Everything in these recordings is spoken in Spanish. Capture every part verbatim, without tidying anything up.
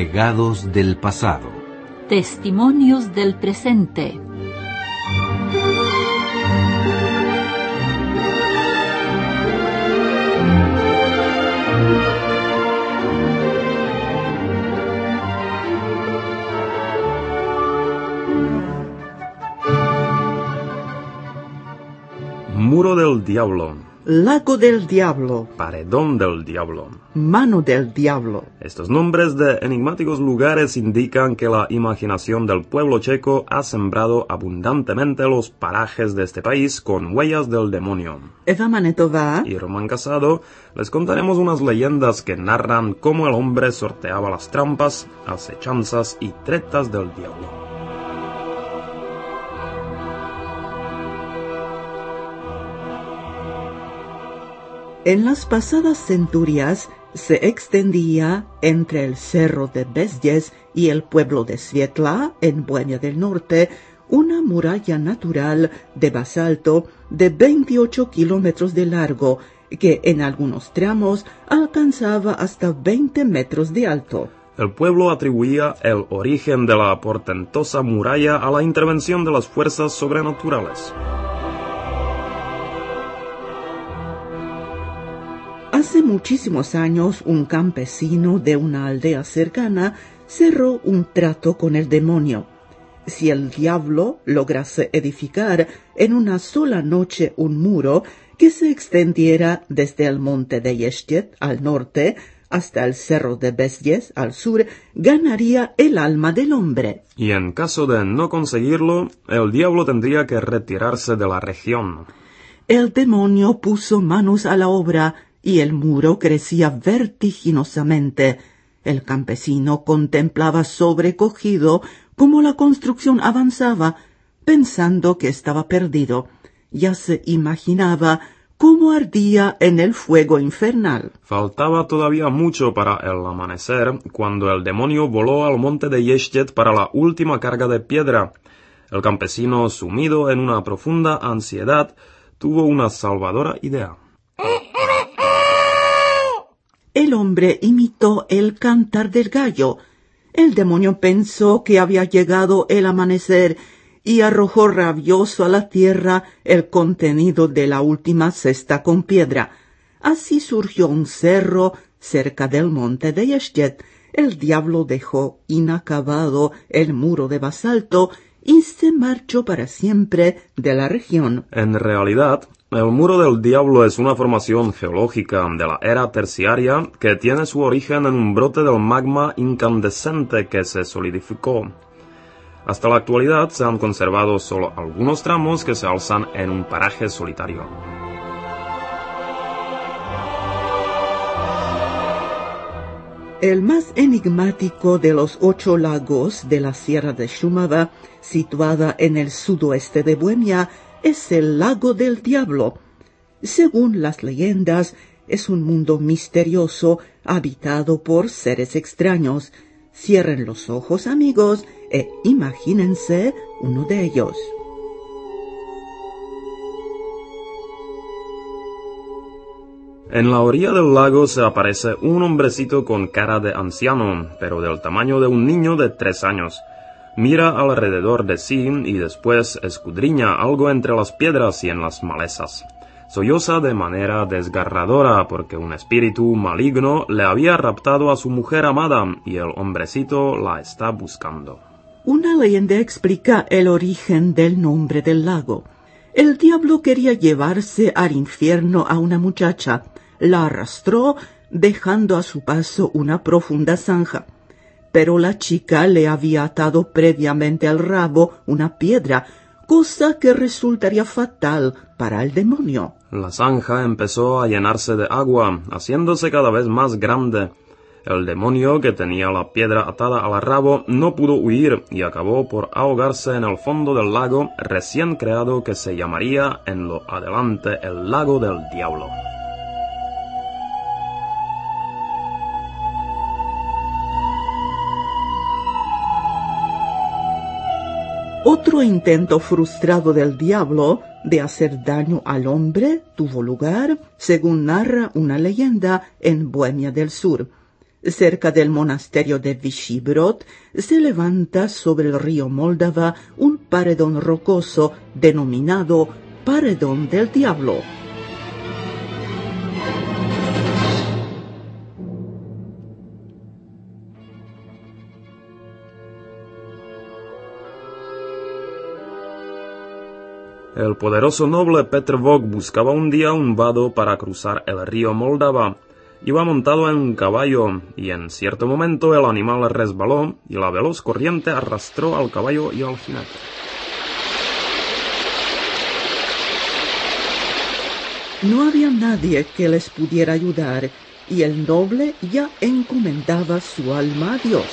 Legados del pasado. Testimonios del presente. Muro del Diablo. Lago del Diablo. Paredón del Diablo. Mano del Diablo. Estos nombres de enigmáticos lugares indican que la imaginación del pueblo checo ha sembrado abundantemente los parajes de este país con huellas del demonio. Eva Manetova y Román Casado les contaremos unas leyendas que narran cómo el hombre sorteaba las trampas, acechanzas y tretas del diablo. En las pasadas centurias se extendía entre el cerro de Bezděs y el pueblo de Svietla, en Bohemia del Norte, una muralla natural de basalto de veintiocho kilómetros de largo, que en algunos tramos alcanzaba hasta veinte metros de alto. El pueblo atribuía el origen de la portentosa muralla a la intervención de las fuerzas sobrenaturales. Hace muchísimos años, un campesino de una aldea cercana cerró un trato con el demonio. Si el diablo lograse edificar en una sola noche un muro que se extendiera desde el monte de Ještěd al norte hasta el cerro de Bezděs al sur, ganaría el alma del hombre. Y en caso de no conseguirlo, el diablo tendría que retirarse de la región. El demonio puso manos a la obra y el muro crecía vertiginosamente. El campesino contemplaba sobrecogido cómo la construcción avanzaba, pensando que estaba perdido. Ya se imaginaba cómo ardía en el fuego infernal. Faltaba todavía mucho para el amanecer, cuando el demonio voló al monte de Ještěd para la última carga de piedra. El campesino, sumido en una profunda ansiedad, tuvo una salvadora idea. El hombre imitó el cantar del gallo. El demonio pensó que había llegado el amanecer y arrojó rabioso a la tierra el contenido de la última cesta con piedra. Así surgió un cerro cerca del monte de Ještěd. El diablo dejó inacabado el muro de basalto y se marchó para siempre de la región. En realidad, el Muro del Diablo es una formación geológica de la era terciaria que tiene su origen en un brote del magma incandescente que se solidificó. Hasta la actualidad se han conservado solo algunos tramos que se alzan en un paraje solitario. El más enigmático de los ocho lagos de la Sierra de Šumava, situada en el sudoeste de Bohemia, es el Lago del Diablo. Según las leyendas, es un mundo misterioso habitado por seres extraños. Cierren los ojos, amigos, e imagínense uno de ellos. En la orilla del lago se aparece un hombrecito con cara de anciano, pero del tamaño de un niño de tres años. Mira alrededor de sí y después escudriña algo entre las piedras y en las malezas. Solloza de manera desgarradora porque un espíritu maligno le había raptado a su mujer amada y el hombrecito la está buscando. Una leyenda explica el origen del nombre del lago. El diablo quería llevarse al infierno a una muchacha. La arrastró, dejando a su paso una profunda zanja. Pero la chica le había atado previamente al rabo una piedra, cosa que resultaría fatal para el demonio. La zanja empezó a llenarse de agua, haciéndose cada vez más grande. El demonio, que tenía la piedra atada al rabo, no pudo huir y acabó por ahogarse en el fondo del lago recién creado que se llamaría en lo adelante el Lago del Diablo. Otro intento frustrado del diablo de hacer daño al hombre tuvo lugar, según narra una leyenda, en Bohemia del Sur. Cerca del monasterio de Vyšehrad se levanta sobre el río Moldava un paredón rocoso denominado Paredón del Diablo. El poderoso noble Petr Vok buscaba un día un vado para cruzar el río Moldava. Iba montado en un caballo, y en cierto momento el animal resbaló, y la veloz corriente arrastró al caballo y al jinete. No había nadie que les pudiera ayudar, y el noble ya encomendaba su alma a Dios.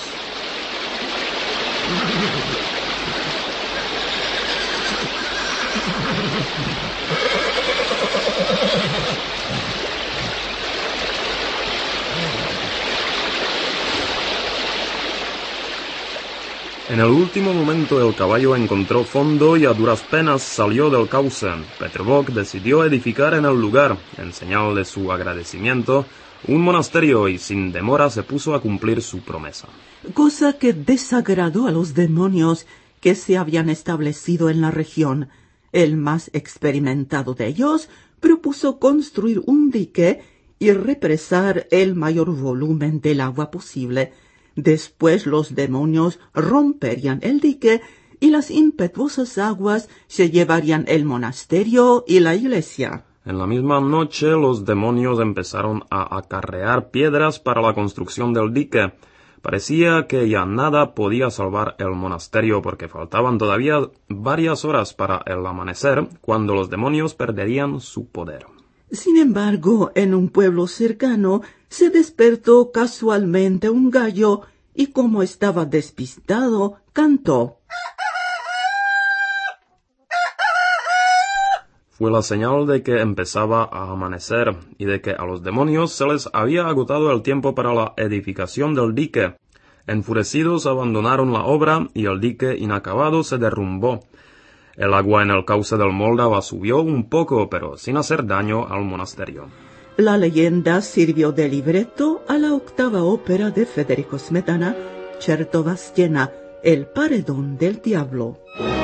En el último momento el caballo encontró fondo y a duras penas salió del cauce. Petr Vok decidió edificar en el lugar, en señal de su agradecimiento, un monasterio y sin demora se puso a cumplir su promesa. Cosa que desagradó a los demonios que se habían establecido en la región. El más experimentado de ellos propuso construir un dique y represar el mayor volumen del agua posible. Después los demonios romperían el dique y las impetuosas aguas se llevarían el monasterio y la iglesia. En la misma noche los demonios empezaron a acarrear piedras para la construcción del dique. Parecía que ya nada podía salvar el monasterio porque faltaban todavía varias horas para el amanecer, cuando los demonios perderían su poder. Sin embargo, en un pueblo cercano se despertó casualmente un gallo y, como estaba despistado, cantó. Fue la señal de que empezaba a amanecer y de que a los demonios se les había agotado el tiempo para la edificación del dique. Enfurecidos abandonaron la obra y el dique inacabado se derrumbó. El agua en el cauce del Moldava subió un poco, pero sin hacer daño al monasterio. La leyenda sirvió de libreto a la octava ópera de Federico Smetana, Čertová-Stěna, El Paredón del Diablo.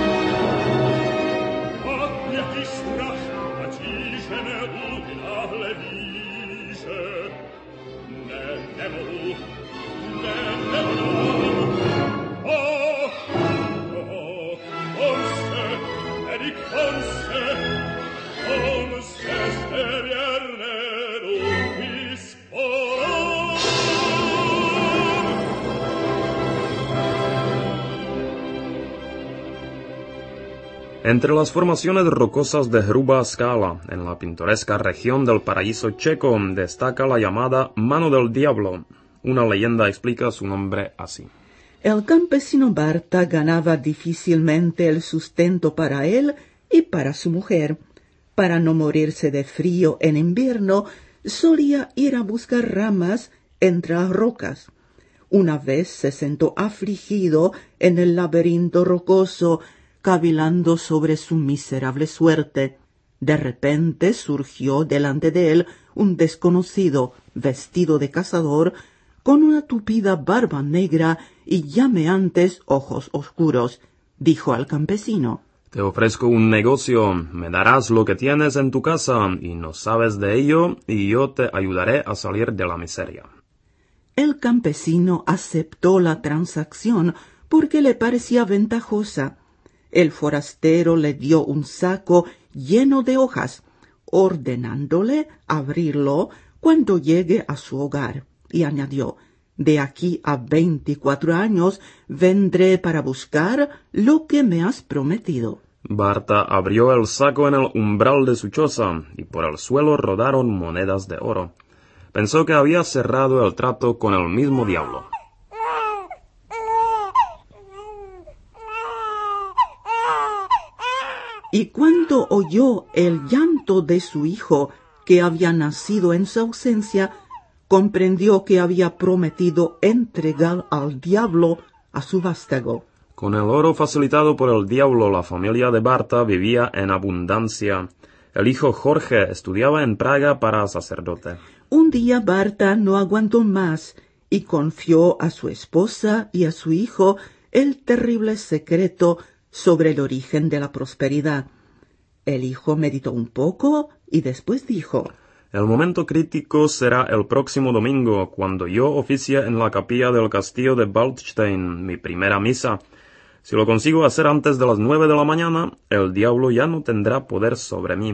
Entre las formaciones rocosas de Hrubá Skala, en la pintoresca región del paraíso checo, destaca la llamada Mano del Diablo. Una leyenda explica su nombre así. El campesino Barta ganaba difícilmente el sustento para él y para su mujer. Para no morirse de frío en invierno, solía ir a buscar ramas entre las rocas. Una vez se sentó afligido en el laberinto rocoso, cavilando sobre su miserable suerte. De repente surgió delante de él un desconocido, vestido de cazador, con una tupida barba negra y llameantes ojos oscuros. Dijo al campesino: Te ofrezco un negocio, me darás lo que tienes en tu casa, y no sabes de ello, y yo te ayudaré a salir de la miseria. El campesino aceptó la transacción porque le parecía ventajosa. El forastero le dio un saco lleno de hojas, ordenándole abrirlo cuando llegue a su hogar, y añadió: de aquí a veinticuatro años vendré para buscar lo que me has prometido. Barta abrió el saco en el umbral de su choza, y por el suelo rodaron monedas de oro. Pensó que había cerrado el trato con el mismo diablo. Y cuando oyó el llanto de su hijo, que había nacido en su ausencia, comprendió que había prometido entregar al diablo a su vástago. Con el oro facilitado por el diablo, la familia de Barta vivía en abundancia. El hijo Jorge estudiaba en Praga para sacerdote. Un día Barta no aguantó más y confió a su esposa y a su hijo el terrible secreto sobre el origen de la prosperidad. El hijo meditó un poco y después dijo: El momento crítico será el próximo domingo, cuando yo oficie en la capilla del castillo de Waldstein mi primera misa. Si lo consigo hacer antes de las nueve de la mañana, el diablo ya no tendrá poder sobre mí.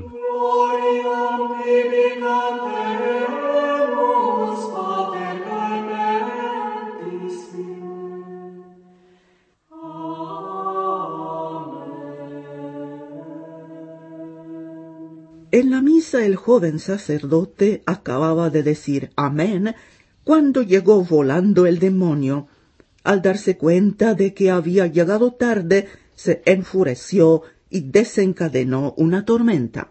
En la misa el joven sacerdote acababa de decir amén cuando llegó volando el demonio. Al darse cuenta de que había llegado tarde, se enfureció y desencadenó una tormenta.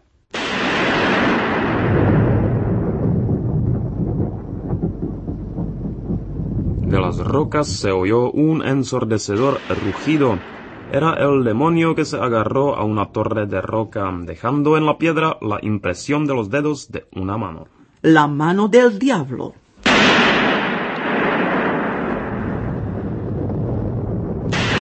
De las rocas se oyó un ensordecedor rugido. Era el demonio que se agarró a una torre de roca, dejando en la piedra la impresión de los dedos de una mano. La mano del diablo.